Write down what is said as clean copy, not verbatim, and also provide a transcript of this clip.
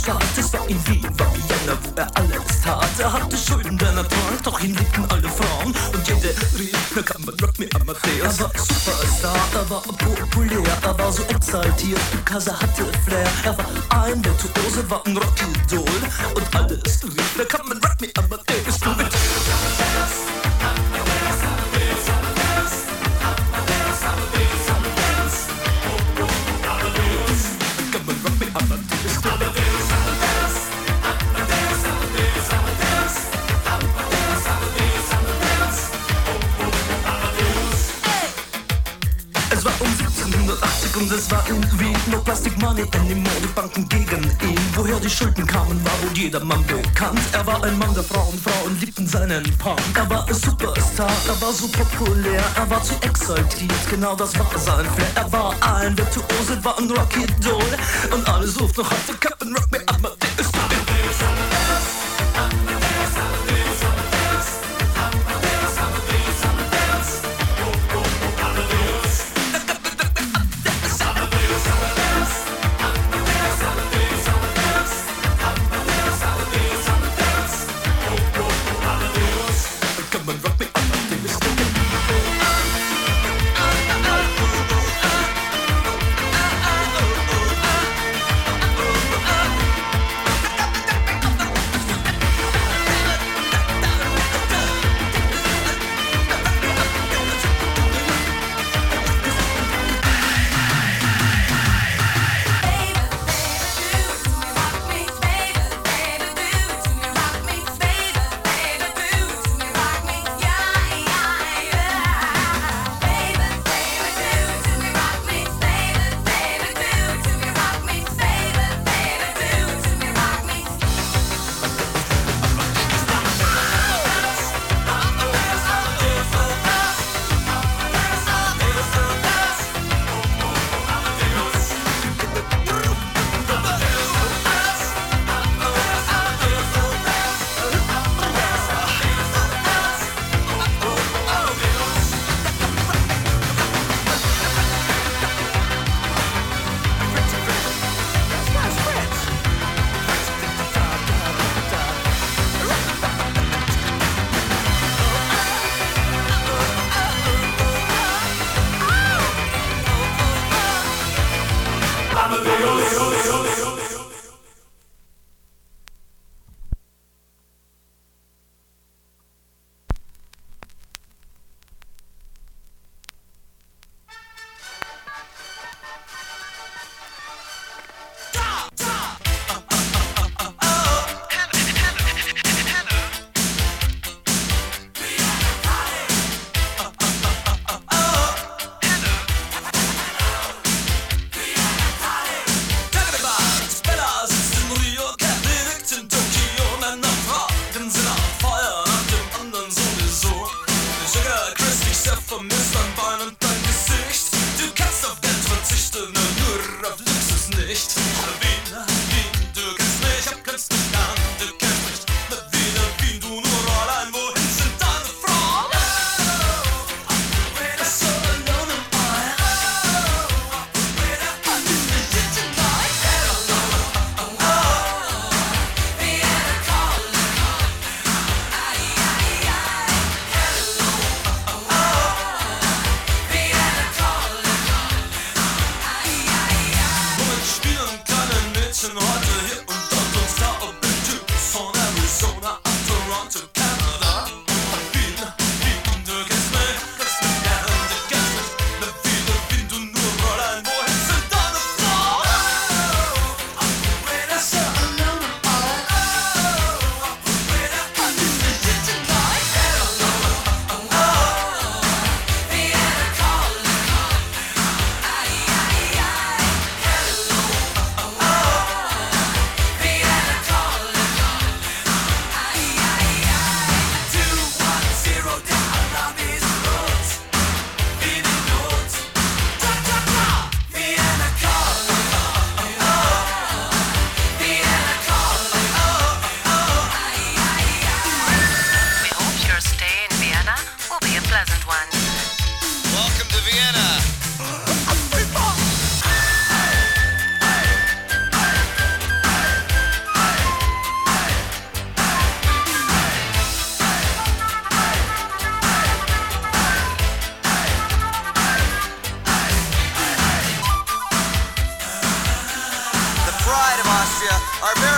Staat. Es war in Wien, war Vienna, wo er alles tat. Er hatte Schulden, denn er trank, doch ihn liebten alle Frauen. Und jede rief, na kann man Rock me Amadeus. Er war Superstar, er war populär, er war so exaltiert, because er hatte Flair. Er war ein Virtuose, war ein Rockidol. Und alles rief, na kann man Rock me Amadeus. Du mit und es war irgendwie no Plastic Money anymore, die Banken gegen ihn. Woher die Schulden kamen, war wohl jedermann bekannt. Er war ein Mann der Frauen, Frauen liebten seinen Punk. Er war ein Superstar, er war so populär, er war zu exaltiert, genau das war sein Flair. Er war ein Virtuose, war ein Rockidol und alle suchten noch heute Captain Rock me Amadeus. Philadelphia are very